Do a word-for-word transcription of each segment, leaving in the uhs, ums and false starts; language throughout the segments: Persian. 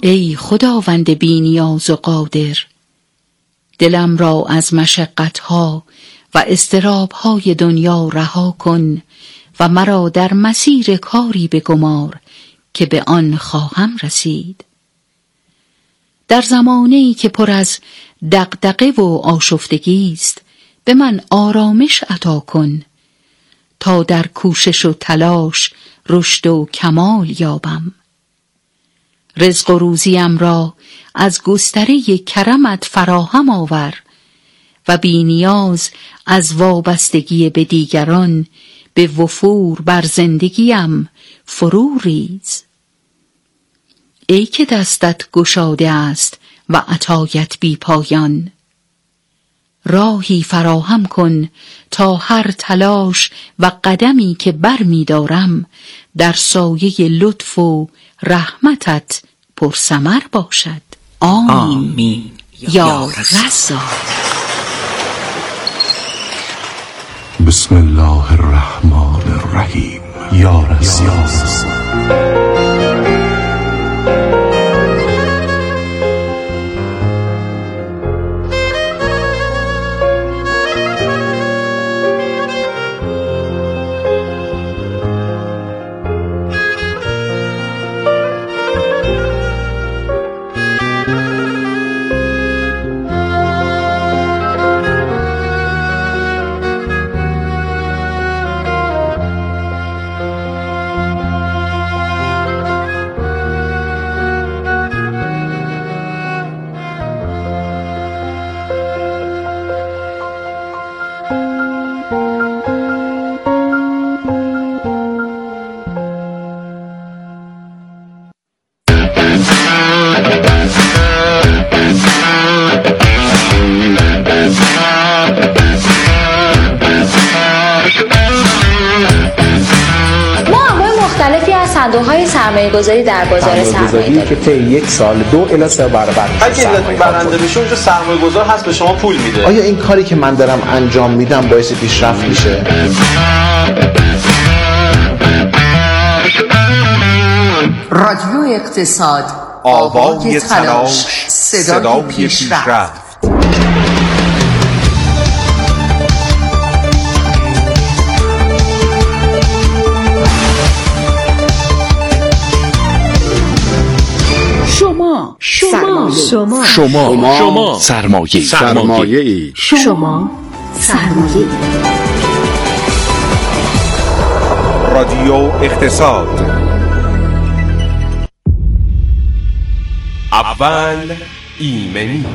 ای خداوند بی نیاز و قادر، دلم را از مشقتها و اضطرابهای دنیا رها کن و مرا در مسیر کاری بگمار که به آن خواهم رسید. در زمانه‌ای که پر از دغدغه و آشفتگی است به من آرامش عطا کن تا در کوشش و تلاش رشد و کمال یابم. رزق و روزیم را از گستره کرمت فراهم آور و بی نیاز از وابستگی به دیگران به وفور بر زندگیم فرو ریز. ای که دستت گشاده است و عطایت بی پایان، راهی فراهم کن تا هر تلاش و قدمی که بر می دارم در سایه لطف و رحمتت پرثمر باشد. آمین, آمین. یا رزاق. بسم الله الرحمن الرحیم. یا رزاق. صندوق‌های سرمایه‌گذاری در بازار سرمایه که طی یک سال دو الی سه برابر اگه برنده بشه اونجا سرمایه‌گذار هست به شما پول میده. آیا این کاری که من دارم انجام میدم باعث پیشرفت میشه؟ رادیو اقتصاد، آوای تلاش، صدای پیشرفت. شما شما شما شما شما سرمایه سرمایه شما سرمایه. رادیو اقتصاد. اول ایمنی.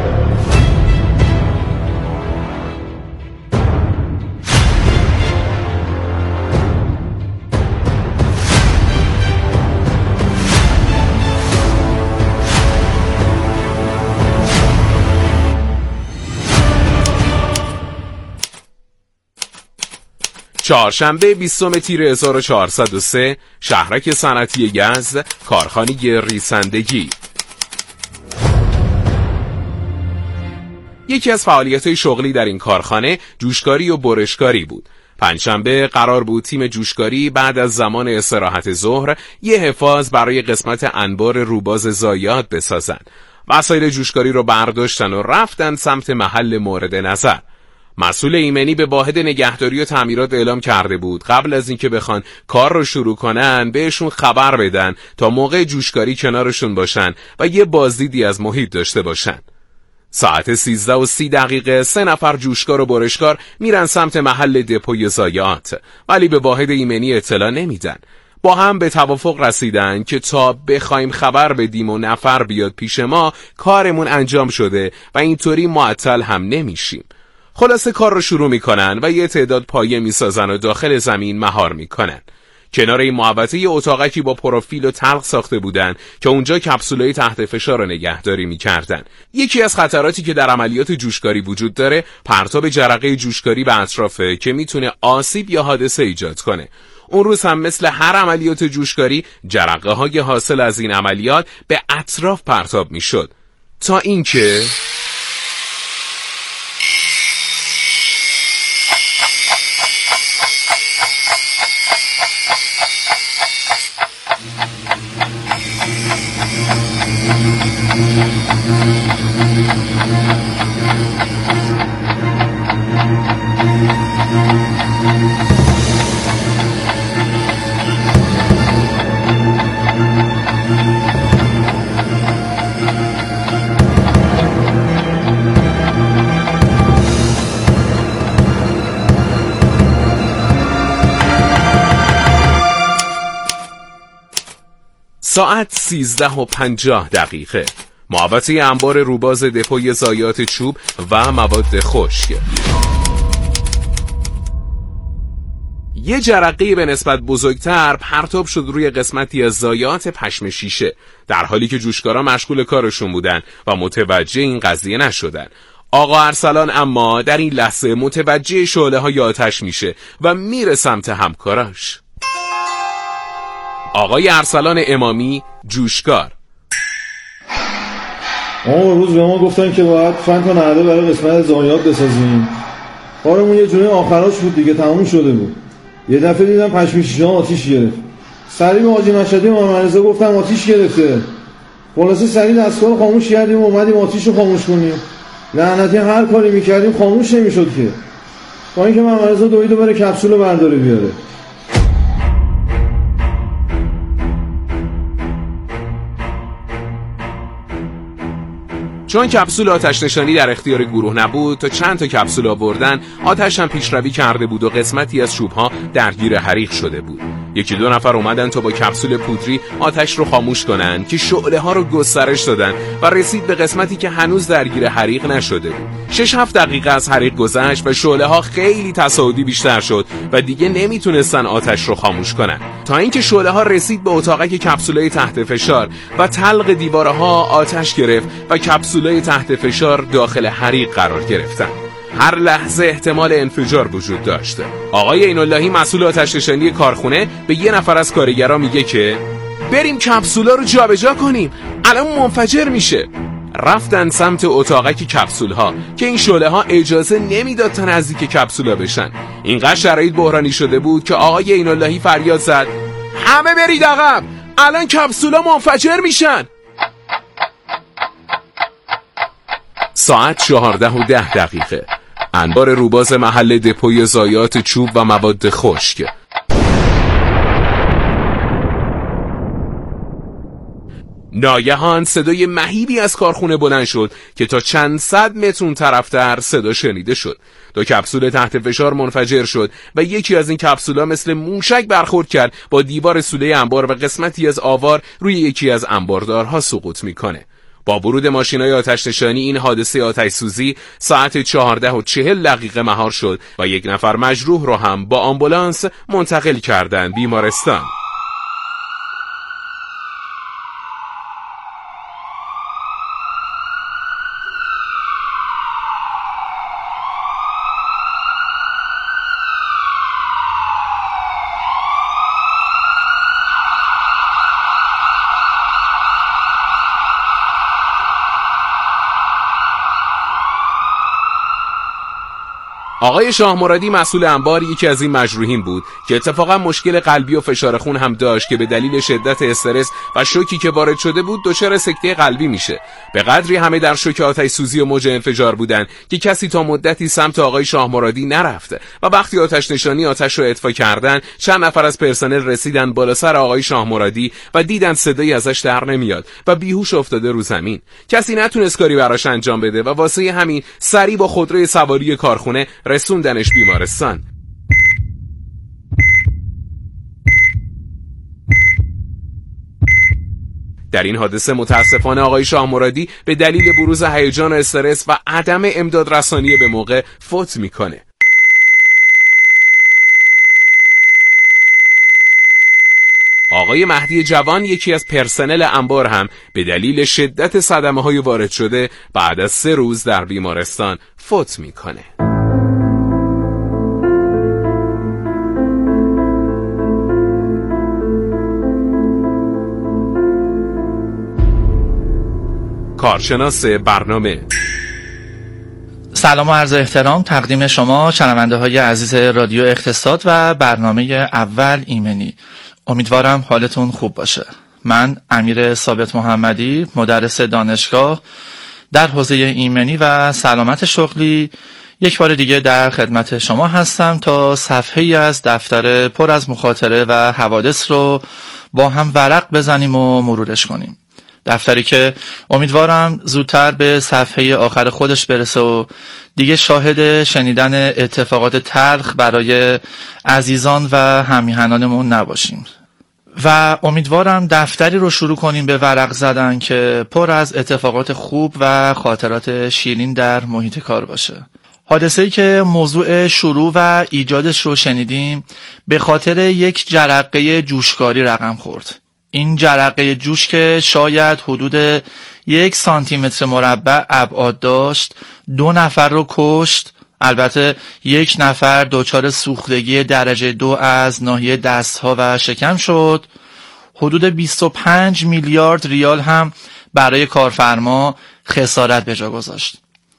چهارشنبه بیستم تیر هزار و چهارصد و سه، شهرک صنعتی یزد، کارخانه ریسندگی. یکی از فعالیت‌های شغلی در این کارخانه جوشکاری و برشکاری بود. پنجشنبه قرار بود تیم جوشکاری بعد از زمان استراحت ظهر یه حفاظ برای قسمت انبار روباز ضایعات بسازن. وسایل جوشکاری رو برداشتن و رفتن سمت محل مورد نظر. مسئول ایمنی به واحد نگهداری و تعمیرات اعلام کرده بود قبل از اینکه بخوان کار رو شروع کنن بهشون خبر بدن تا موقع جوشکاری کنارشون باشن و یه بازدیدی از محیط داشته باشن. ساعت سیزده و سی دقیقه سه نفر جوشکار و برشکار میرن سمت محل دپوی ضایعات، ولی به واحد ایمنی اطلاع نمیدن. با هم به توافق رسیدن که تا بخوایم خبر بدیم و نفر بیاد پیش ما کارمون انجام شده و اینطوری معطل هم نمیشیم. خلاصه کار رو شروع میکنن و یه تعداد پایه میسازن و داخل زمین مهار میکنن. کنار این محوطه یه اتاقکی با پروفیل و تلق ساخته بودن که اونجا کپسولای تحت فشار رو نگهداری میکردن. یکی از خطراتی که در عملیات جوشکاری وجود داره پرتاب جرقه جوشکاری به اطرافه که میتونه آسیب یا حادثه ایجاد کنه. اون روز هم مثل هر عملیات جوشکاری جرقه های حاصل از این عملیات به اطراف پرتاب میشد تا اینکه ساعت سیزده و پنجاه دقیقه. محوطه انبار روباز دپوی ضایعات چوب و مواد خشک. یه جرقه به نسبت بزرگتر پرتاب شد روی قسمتی از ضایعات پشم شیشه، در حالی که جوشکارا مشغول کارشون بودن و متوجه این قضیه نشدن. آقا ارسلان اما در این لحظه متوجه شعله های آتش میشه و میره سمت همکاراش. آقای ارسلان امامی، جوشکار: ما روز به ما گفتن که باید فن تا نهده برای قسمت ضایعات بسازیم. کارمون یه جوری آخراش بود دیگه، تموم شده بود. یه دفعه دیدم پشم شیشه آتیش گرفت. سریع به حاجی مشهدی محمد رضا گفتم آتیش گرفته. خلاصه سریع دستگاه رو خاموش کردیم و اومدیم آتیش رو خاموش کنیم. لعنتی هر کاری میکردیم خاموش نمیشد که. با اینکه محمد رضا دوید و بره کپسول برداره بیاره. چون کپسول آتش نشانی در اختیار گروه نبود، تا چند تا کپسول آوردن، آتش هم پیشروی کرده بود و قسمتی از چوب‌ها درگیر حریق شده بود. یکی دو نفر اومدن تا با کپسول پودری آتش رو خاموش کنن که شعله ها رو گسترش دادن و رسید به قسمتی که هنوز درگیر حریق نشده بود. شش هفت دقیقه از حریق گذشت و شعله ها خیلی تصاعدی بیشتر شد و دیگه نمیتونستن آتش رو خاموش کنن، تا اینکه شعله ها رسید به اتاقک کپسولای تحت فشار و تلق دیوارها آتش گرفت و کپسولای تحت فشار داخل حریق قرار گرفتن. هر لحظه احتمال انفجار وجود داشته. آقای عین‌اللهی مسئول آتش نشانی کارخونه به یه نفر از کارگرا میگه که بریم کپسولا رو جابجا کنیم، الان منفجر میشه. رفتن سمت اتاقک کپسول‌ها که این شعله ها اجازه نمیداد تا نزدیک کپسولا بشن. اینقدر شرایط بحرانی شده بود که آقای عین‌اللهی فریاد زد همه برید عقب، الان کپسولا منفجر میشن. ساعت چهارده و ده دقیقه. انبار روباز محل دپوی ضایعات چوب و مواد خشک. ناگهان صدای مهیبی از کارخونه بلند شد که تا چند صد متر اون طرفتر صدا شنیده شد. دو کپسول تحت فشار منفجر شد و یکی از این کپسولا مثل موشک برخورد کرد با دیوار سوله انبار و قسمتی از آوار روی یکی از انباردارها سقوط میکنه. با ورود ماشینای آتش نشانی این حادثه آتش سوزی ساعت چهارده و چهل دقیقه مهار شد و یک نفر مجروح رو هم با آمبولانس منتقل کردن بیمارستان. آقای شاه مرادی مسئول انبار یکی از این مجروحین بود که اتفاقا مشکل قلبی و فشار خون هم داشت که به دلیل شدت استرس و شوکی که وارد شده بود دچار سکته قلبی میشه. به قدری همه در شوک آتش سوزی و موج انفجار بودن که کسی تا مدتی سمت آقای شاه مرادی نرفت و وقتی آتش نشانی آتش رو اطفا کردن چند نفر از پرسنل رسیدن بالا سر آقای شاه مرادی و دیدن صدایی ازش در نمیاد و بیهوش افتاده رو زمین. کسی نتونست کاری براش انجام بده و واسه همین سریع با خودروی سواری کارخونه رسوندنش بیمارستان. در این حادثه متاسفانه آقای شاه مرادی به دلیل بروز هیجان و استرس و عدم امداد رسانی به موقع فوت میکنه. آقای مهدی جوان یکی از پرسنل انبار هم به دلیل شدت صدمه های وارد شده بعد از سه روز در بیمارستان فوت میکنه. کارشناس برنامه: سلام و عرض احترام تقدیم شما شنونده های عزیز رادیو اقتصاد و برنامه اول ایمنی. امیدوارم حالتون خوب باشه. من امیر ثابت محمدی، مدرس دانشگاه در حوزه ایمنی و سلامت شغلی، یک بار دیگه در خدمت شما هستم تا صفحه‌ای از دفتر پر از مخاطره و حوادث رو با هم ورق بزنیم و مرورش کنیم. دفتری که امیدوارم زودتر به صفحه آخر خودش برسه و دیگه شاهد شنیدن اتفاقات تلخ برای عزیزان و همیهنانمون نباشیم. و امیدوارم دفتری رو شروع کنیم به ورق زدن که پر از اتفاقات خوب و خاطرات شیرین در محیط کار باشه. حادثه‌ای که موضوع شروع و ایجادش رو شنیدیم به خاطر یک جرقه جوشکاری رقم خورد. این جرقه جوش که شاید حدود یک سانتی متر مربع ابعاد داشت، دو نفر رو کشت. البته یک نفر دچار سوختگی درجه دو از ناحیه دستها و شکم شد. حدود بیست و پنج میلیارد ریال هم برای کارفرما خسارت به جا گذاشت.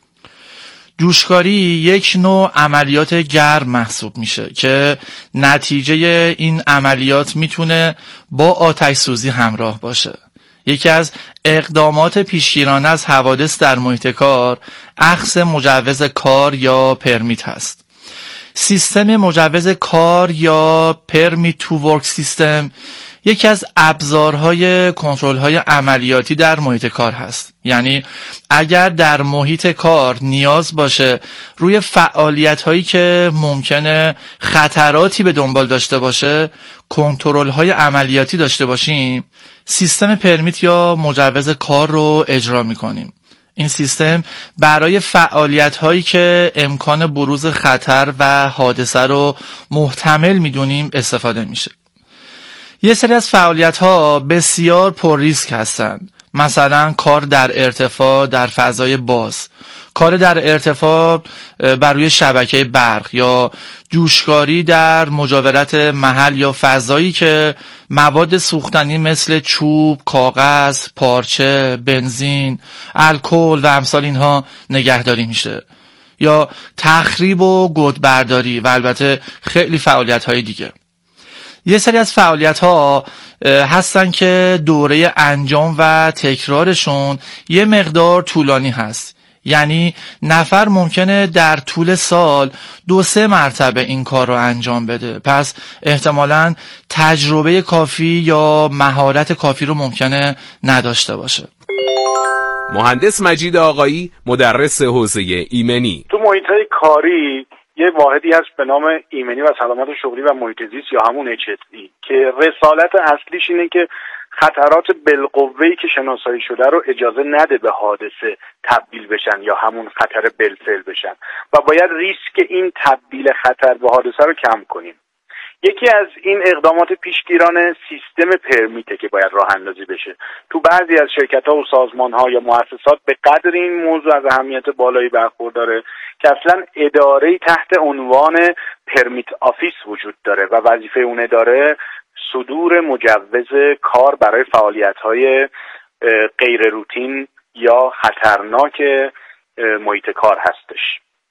جوشکاری یک نوع عملیات گرم محسوب میشه که نتیجه این عملیات میتونه با آتش سوزی همراه باشه. یکی از اقدامات پیشگیرانه از حوادث در محیط کار اخذ مجوز کار یا پرمیت هست. سیستم مجوز کار یا پرمیت تو ورک سیستم یکی از ابزارهای کنترل‌های عملیاتی در محیط کار هست. یعنی اگر در محیط کار نیاز باشه روی فعالیت‌هایی که ممکنه خطراتی به دنبال داشته باشه کنترل‌های عملیاتی داشته باشیم، سیستم پرمیت یا مجوز کار رو اجرا می‌کنیم. این سیستم برای فعالیت‌هایی که امکان بروز خطر و حادثه رو محتمل می‌دونیم استفاده میشه. یه سری از فعالیت‌ها بسیار پر ریسک هستند. مثلا کار در ارتفاع در فضای باز، کار در ارتفاع بر روی شبکه برق یا جوشکاری در مجاورت محل یا فضایی که مواد سوختنی مثل چوب، کاغذ، پارچه، بنزین، الکل و امثال اینها نگهداری میشه، یا تخریب و گودبرداری و البته خیلی فعالیت‌های دیگه. یه سری از فعالیت‌ها هستن که دوره انجام و تکرارشون یه مقدار طولانی هست. یعنی نفر ممکنه در طول سال دو سه مرتبه این کار رو انجام بده، پس احتمالاً تجربه کافی یا مهارت کافی رو ممکنه نداشته باشه. مهندس مجید آقایی، مدرس حوزه ایمنی. تو محیط‌های کاری یه واحدی هست به نام ایمنی و سلامت شغلی و محیط زیست یا همون اچ اس ای که رسالت اصلیش اینه که خطرات بالقوه‌ای که شناسایی شده رو اجازه نده به حادثه تبدیل بشن یا همون خطر بالفعل بشن و باید ریسک این تبدیل خطر به حادثه رو کم کنیم. یکی از این اقدامات پیشگیرانه سیستم پرمیته که باید راه اندازی بشه. تو بعضی از شرکت‌ها و سازمان‌ها یا مؤسسات به قدر این موضوع از اهمیت بالایی برخورداره که اصلا اداره‌ای تحت عنوان پرمیت آفیس وجود داره و وظیفه اون اداره صدور مجوز کار برای فعالیت‌های غیر روتین یا خطرناک محیط کار هستش.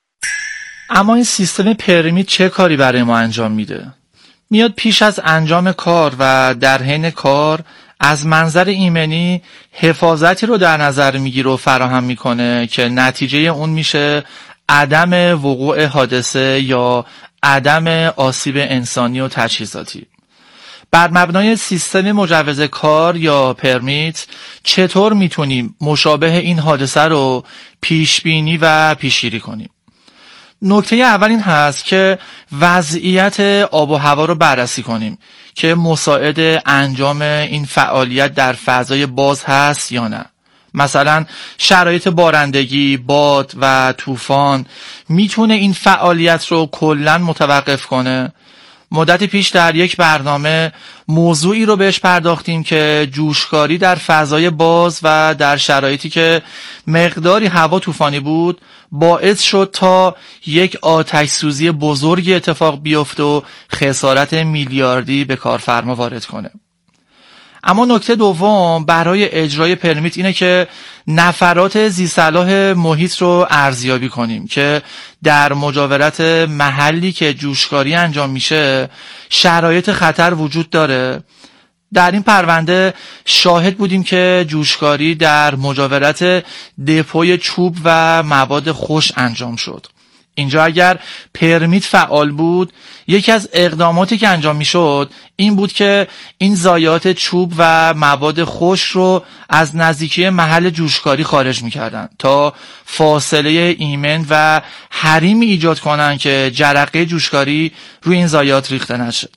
اما این سیستم پرمیت چه کاری برای ما انجام میده؟ میاد پیش از انجام کار و در حین کار از منظر ایمنی حفاظتی رو در نظر میگیره و فراهم میکنه که نتیجه اون میشه عدم وقوع حادثه یا عدم آسیب انسانی و تجهیزاتی. بر مبنای سیستم مجوز کار یا پرمیت چطور میتونیم مشابه این حادثه رو پیش بینی و پیشگیری کنیم؟ نکته اول این هست که وضعیت آب و هوا رو بررسی کنیم که مساعد انجام این فعالیت در فضای باز هست یا نه. مثلا شرایط بارندگی، باد و طوفان میتونه این فعالیت رو کلاً متوقف کنه. مدت پیش در یک برنامه موضوعی رو بهش پرداختیم که جوشکاری در فضای باز و در شرایطی که مقداری هوا طوفانی بود باعث شد تا یک آتش سوزی بزرگی اتفاق بیفته و خسارت میلیاردی به کارفرما وارد کنه. اما نکته دوم برای اجرای پرمیت اینه که نفرات ذی‌صلاح محیط رو ارزیابی کنیم که در مجاورت محلی که جوشکاری انجام میشه شرایط خطر وجود داره. در این پرونده شاهد بودیم که جوشکاری در مجاورت دپوی چوب و مواد خوش انجام شد. اینجا اگر پرمیت فعال بود یکی از اقداماتی که انجام میشد این بود که این ضایعات چوب و مواد خوش رو از نزدیکی محل جوشکاری خارج میکردن تا فاصله ایمن و حریمی ایجاد کنن که جرقه جوشکاری روی این ضایعات ریخته نشه.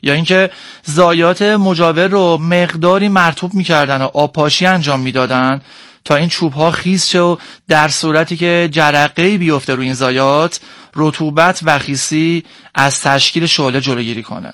یا اینکه ضایعات مجاور رو مقداری مرطوب میکردن و آبپاشی انجام میدادن تا این چوب‌ها خیس شه و در صورتی که جرقه‌ای بیفته روی این ضایعات رطوبت و خیسی از تشکیل شعله جلوگیری کنه.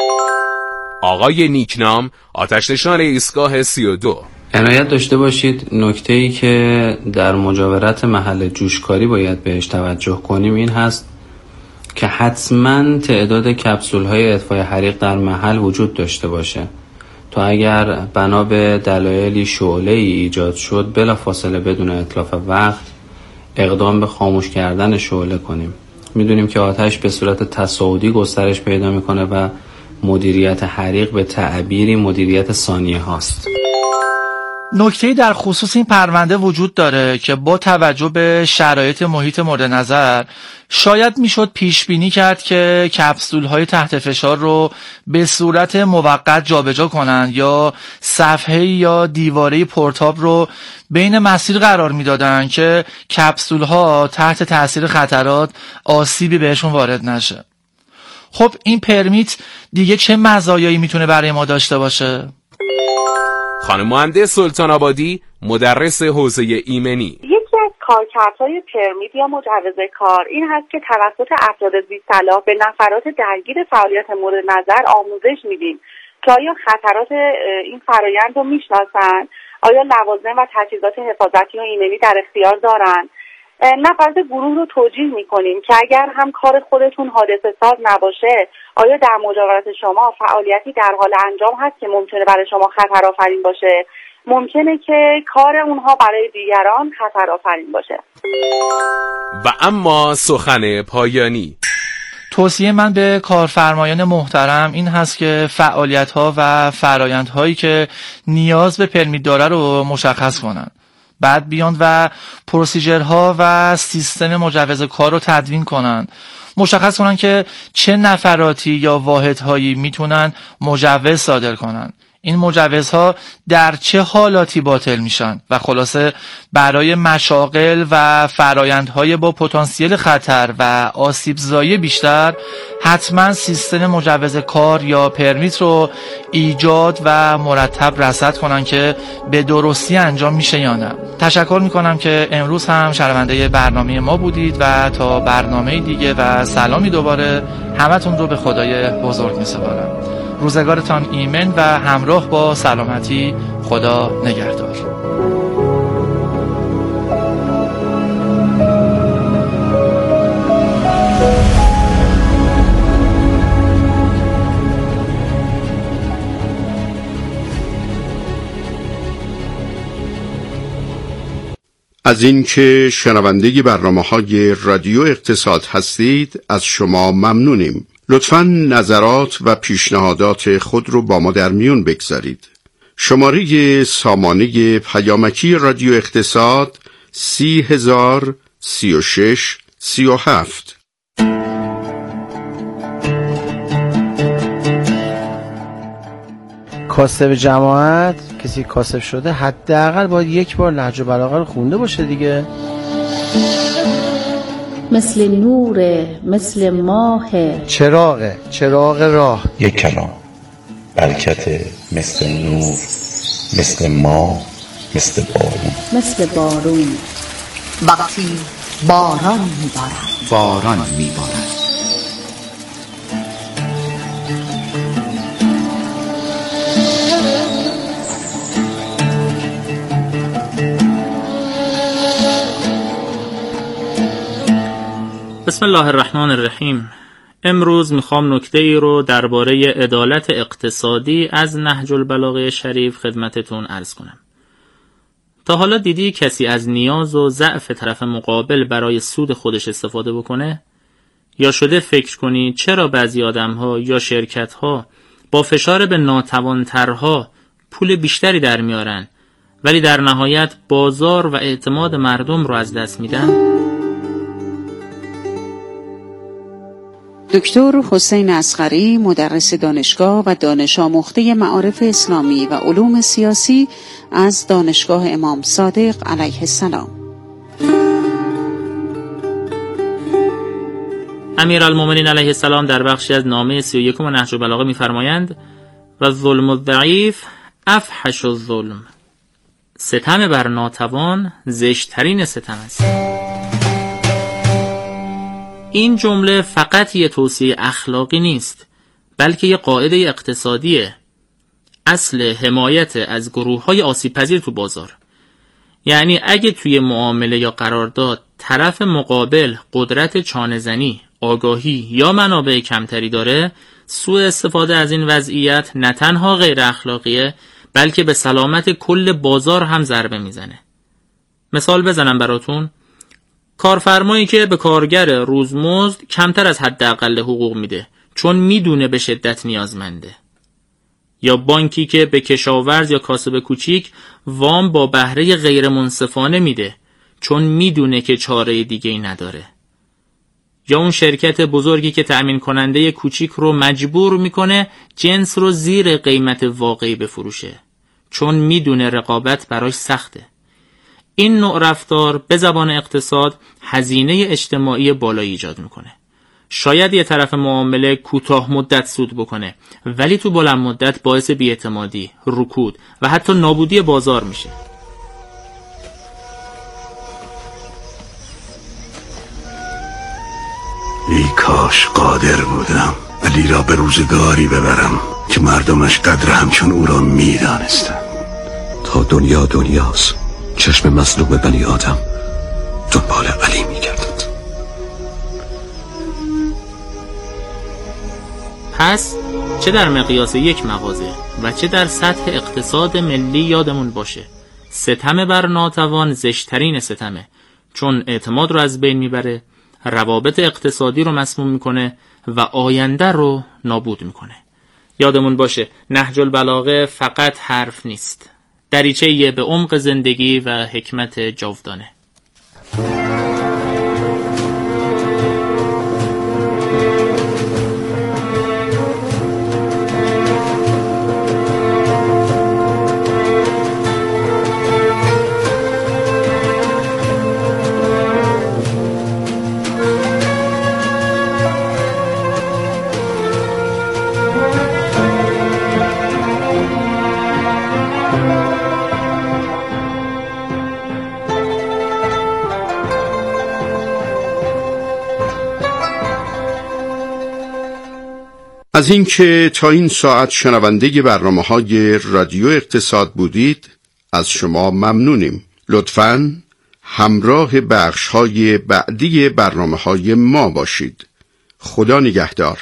آقای نیکنام، آتش‌نشان ایستگاه سی و دو: عنایت داشته باشید نکته‌ای که در مجاورت محل جوشکاری باید بهش توجه کنیم این هست که حتما تعداد کپسول‌های اطفای حریق در محل وجود داشته باشه تا اگر بنا به دلایلی شعله‌ای ایجاد شد بلافاصله بدون اتلاف وقت اقدام به خاموش کردن شعله کنیم. میدونیم که آتش به صورت تصاعدی گسترش پیدا میکنه و مدیریت حریق به تعبیری مدیریت ثانیه هاست. نکته‌ای در خصوص این پرونده وجود داره که با توجه به شرایط محیط مورد نظر شاید میشد پیش بینی کرد که کپسول‌های تحت فشار رو به صورت موقت جابجا کنن یا صفحه یا دیواره پورتاب رو بین مسیر قرار میدادن که کپسول‌ها تحت تاثیر خطرات آسیبی بهشون وارد نشه. خب این پرمیت دیگه چه مزایایی میتونه برای ما داشته باشه؟ خانم مهندس سلطان آبادی، مدرس حوزه ایمنی: یکی از کارکردهای پرمیت یا مجوز کار این هست که توسط افراد ذی‌صلاح به نفرات درگیر فعالیت مورد نظر آموزش میدیم که آیا خطرات این فرایند رو میشناسن، آیا لوازم و تجهیزات حفاظتی و ایمنی در اختیار دارن. نفرات گروه رو توجیه میکنیم که اگر هم کار خودتون حادثه ساز نباشه آیا در مجاورت شما فعالیتی در حال انجام هست که ممکنه برای شما خطر آفرین باشه، ممکنه که کار اونها برای دیگران خطر آفرین باشه. و اما سخن پایانی: توصیه من به کارفرمایان محترم این هست که فعالیت‌ها و فرآیندهایی که نیاز به پرمیت داره رو مشخص کنن، بعد بیان و پروسیجرها و سیستم مجوز کار رو تدوین کنن، مشخص کنن که چه نفراتی یا واحدهایی میتونن مجوز صادر کنن، این مجوزها در چه حالاتی باطل میشن و خلاصه برای مشاغل و فرایندهای با پتانسیل خطر و آسیب زایی بیشتر حتما سیستم مجوز کار یا پرمیت رو ایجاد و مرتب رصد کنن که به درستی انجام میشه یا نه. تشکر میکنم که امروز هم شنونده برنامه ما بودید و تا برنامه دیگه و سلامی دوباره همتون رو به خدای بزرگ میسپارم. روزگارتان ایمن و همراه با سلامتی. خدا نگهدار. از اینکه شنونده برنامه‌های رادیو اقتصاد هستید از شما ممنونیم. لطفاً نظرات و پیشنهادات خود رو با ما در میون بگذارید. شماره سامانه پیامکی رادیو اقتصاد سی هزار سی و شش سی و هفت. کاسب جماعت کسی کاسب شده حداقل باید یک بار نهج البلاغه رو خونده باشه دیگه. مثل نوره، مثل ماه، چراغه، چراغ راه. یک کلام برکت مثل نور، مثل ماه، مثل بارون. مثل بارون وقتی باران میبارد، باران میبارد. بسم الله الرحمن الرحیم. امروز میخوام نکته ای رو درباره عدالت اقتصادی از نهج البلاغه شریف خدمتتون عرض کنم. تا حالا دیدی کسی از نیاز و ضعف طرف مقابل برای سود خودش استفاده بکنه؟ یا شده فکر کنی چرا بعضی آدم‌ها یا شرکت‌ها با فشار به ناتوان‌ترها پول بیشتری در میارن ولی در نهایت بازار و اعتماد مردم رو از دست میدن؟ دکتر حسین اصغری، مدرس دانشگاه و دانش آموخته معارف اسلامی و علوم سیاسی از دانشگاه امام صادق علیه السلام. امیرالمومنین علیه السلام در بخشی از نامه سی و یکم نهج البلاغه می‌فرمایند و ظلم الضعیف افحش الظلم، ستم بر ناتوان زشت‌ترین ستم است. این جمله فقط یه توصیه اخلاقی نیست، بلکه یه قاعده اقتصادیه. اصل حمایت از گروه‌های آسیب‌پذیر تو بازار. یعنی اگه توی معامله یا قرارداد طرف مقابل قدرت چانه‌زنی، آگاهی یا منابع کمتری داره، سوء استفاده از این وضعیت نه تنها غیر اخلاقیه، بلکه به سلامت کل بازار هم ضربه میزنه. مثال بزنم براتون. کارفرمایی که به کارگر روزمزد کمتر از حداقل حقوق میده چون میدونه به شدت نیازمنده. یا بانکی که به کشاورز یا کاسب کوچیک وام با بهره غیر منصفانه میده چون میدونه که چاره دیگه‌ای نداره. یا اون شرکت بزرگی که تأمین کننده کوچیک رو مجبور میکنه جنس رو زیر قیمت واقعی بفروشه چون میدونه رقابت براش سخته. این نوع رفتار به زبان اقتصاد هزینه اجتماعی بالایی ایجاد میکنه. شاید یه طرف معامله کوتاه مدت سود بکنه، ولی تو بلند مدت باعث بی‌اعتمادی، رکود و حتی نابودی بازار میشه. ای کاش قادر بودم علی را به روزگاری ببرم که مردمش قدر همچون او را میدانستند. تا دنیا دنیاست، چشم مظلوم بنی آدم دنبال علی میگردد. پس چه در مقیاس یک مغازه و چه در سطح اقتصاد ملی یادمون باشه، ستم بر ناتوان زشترین ستمه، چون اعتماد رو از بین میبره، روابط اقتصادی رو مسموم میکنه و آینده رو نابود میکنه. یادمون باشه نهج البلاغه فقط حرف نیست، دریچه‌ای به عمق زندگی و حکمت جاودانه. از اینکه تا این ساعت شنونده برنامه‌های رادیو اقتصاد بودید از شما ممنونیم. لطفاً همراه بخش‌های بعدی برنامه‌های ما باشید. خدا نگهدار.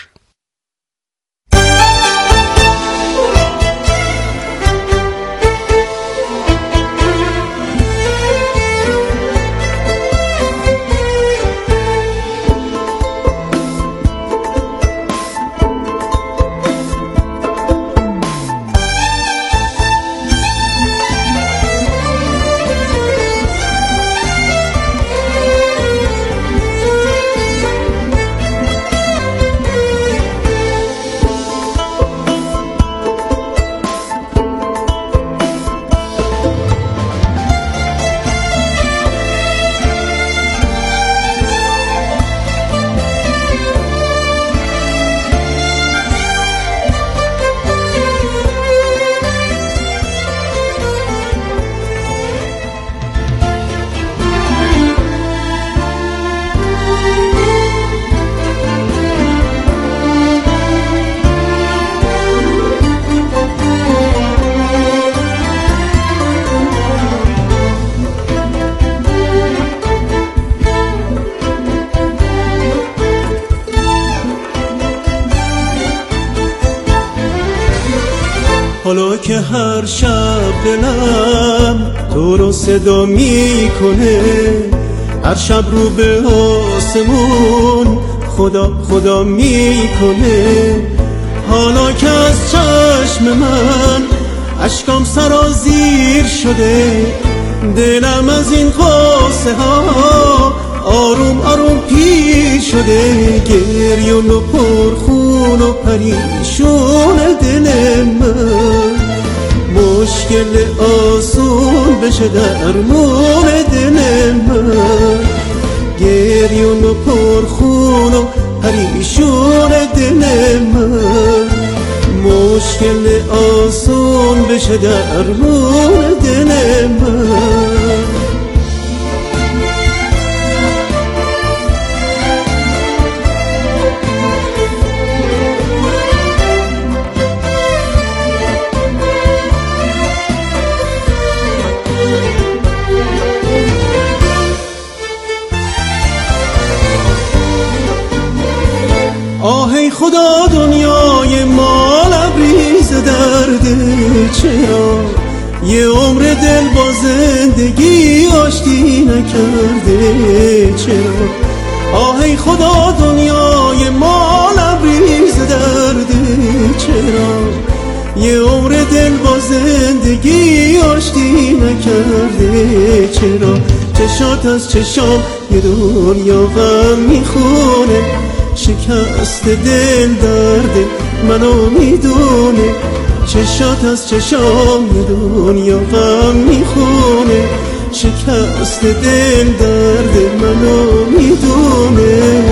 حالا که هر شب دلم تو رو صدا میکنه، هر شب رو به آسمون خدا خدا میکنه، حالا که از چشم من اشکام سرازیر شده، دلم از این قصه ها آروم آروم پیر شده، گریون و پرخون و پریشون دل من، مشکل آسون بشه درمون دل من، گریون و پرخون و پریشون دل من، مشکل آسون بشه درمون دل من. آهی خدا دنیای ما لبریز درده، چرا یه عمر دل با زندگی آشتی نکرده؟ چرا آهی خدا دنیای ما لبریز درده، چرا یه عمر دل با زندگی آشتی نکرده؟ چرا چشات از چشام یه دنیا غم میخونه، شکست دل درد منو میدونه، چشات از چشام یه دنیا غم میخونه، شکست دل درد منو میدونه.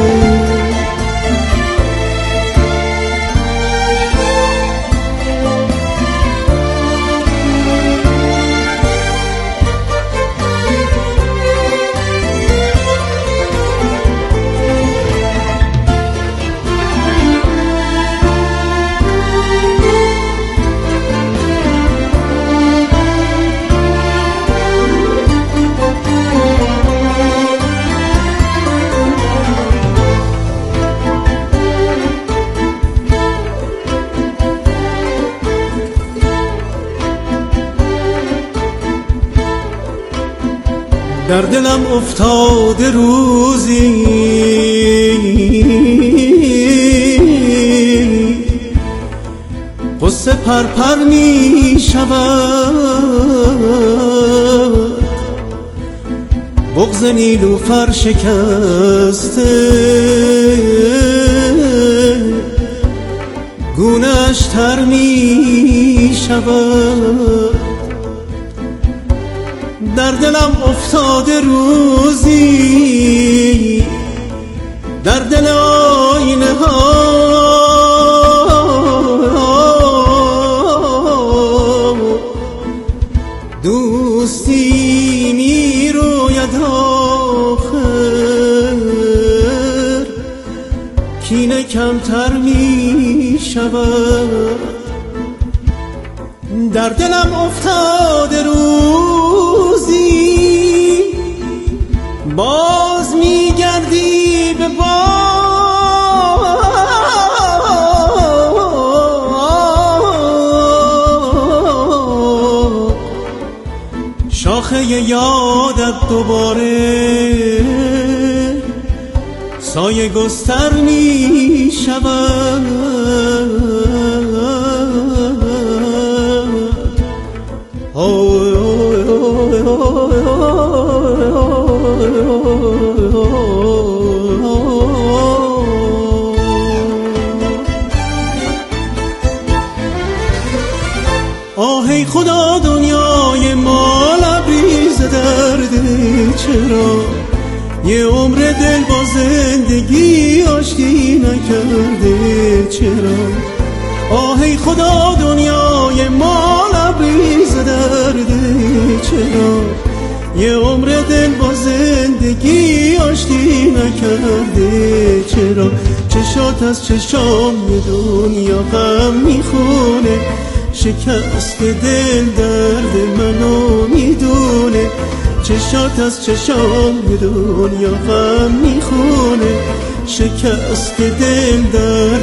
در دلم افتاده روزی قصه پرپر می شود، بغض نیلوفر شکسته گونه‌اش تر می شود. در دلم افتاده روزی در دل آینه ها، دوستی می روید آخر، کینه کمتر می شود. در دلم افتاده روزی باز میگردی به باد، شاخه یادت دوباره سایه گستر می شود. آهی خدا دنیای ما لبریز درده، چرا یه عمر دل با زندگی آشتی نکرده؟ چرا آهی خدا دنیای ما لبریز درده، چرا یه عمر دل با زندگی آشتی نکرده؟ چرا چشات از چشام یه دنیا غم میخونه، شکست دل درد منو میدونه، چشات از چشام یه دنیا غم میخونه، شکست دل درد